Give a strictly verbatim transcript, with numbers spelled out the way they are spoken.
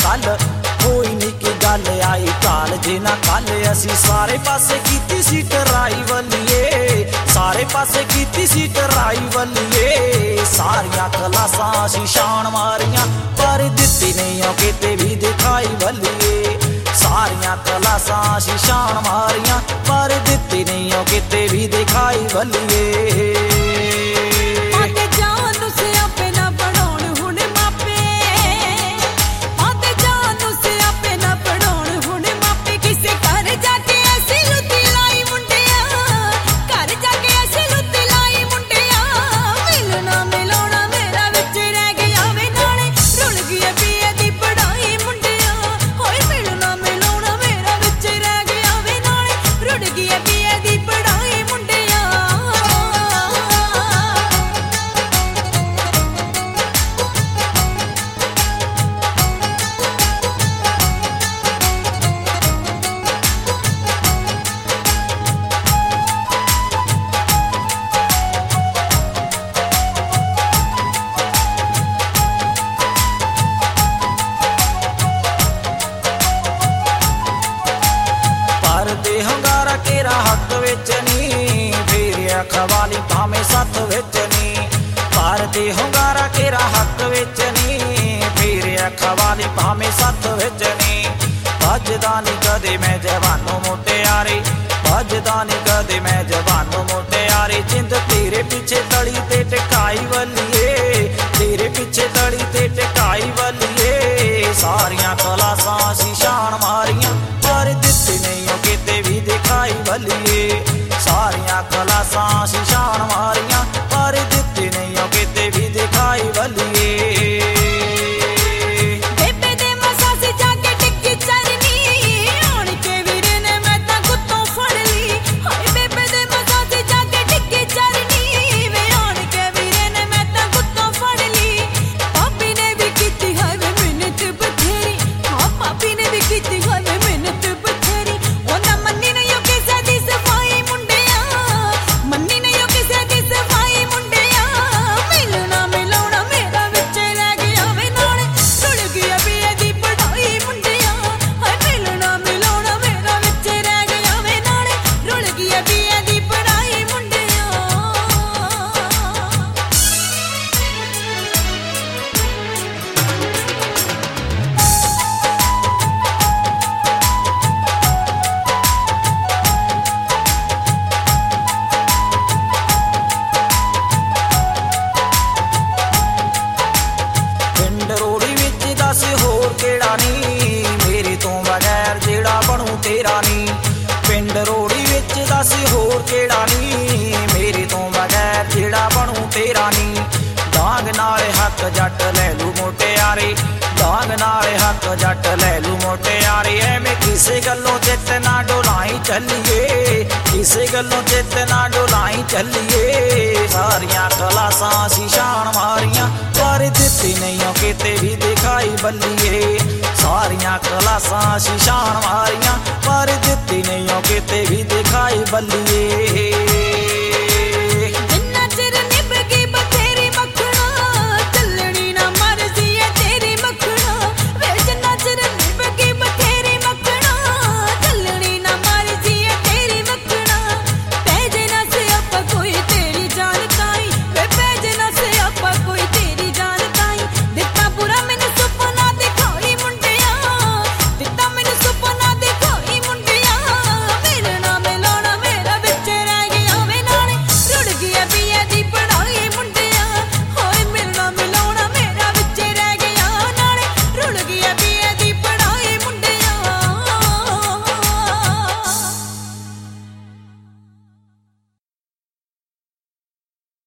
गल कोई निकी गल आई कालज ना कल असी सारे पासे कीती सी ट्राई वल्लीए सारे पासे कीती सी ट्राई वल्लीए सारियां क्लासां असी शान मारियां पर दित्ती नहीं किते भी दिखाई वल्लीए सारियां क्लासां असी शान मारियां पर दित्ती नहीं किते भी दिखाई वल्लीए हंगारा केरा हक विच नी फिर अखवाली भावें सत्त विच नी भारती हंगारा केरा हक विच नी फिर अखवाली भावें सत्त विच नी भजदा नी कदे मैं जवानों मुटियारी भजदा नी कदे मैं जवानों मुटियारी जिंद तेरे पीछे तली ते टिकाई वल्लीए तेरे पीछे तली ते टिकाई वल्लीए सारियां क्लासां असी शान मारियां पर दित्ती नहीं किते भी दिखाई वल्लीए सारियां क्लासां असी शान मारियां पर दित्ती नहीं किते भी दिखाई वल्लीए होर केड़ा नी मेरे तो बगैर जेड़ा बनू तेरा नी पिंड रोड़ी विच दस होर केड़ा नी मेरे तो बगैर जेड़ा बनू तेरा नी डांग नाले हक जट ले लू मुटियारे डांग नाले हक जट ले लू मुटियारे एवें किसे गल्लों चित ना डोलाई चलीए किसे गल्लों चित ना डोलाई चलीए सारियां क्लासां असी शान मारियां पर दित्ती नहीं किते भी दिखाई वल्लीए सारियां क्लासां असी शान मारियां पर दित्ती नहीं किते भी दिखाई वल्लीए।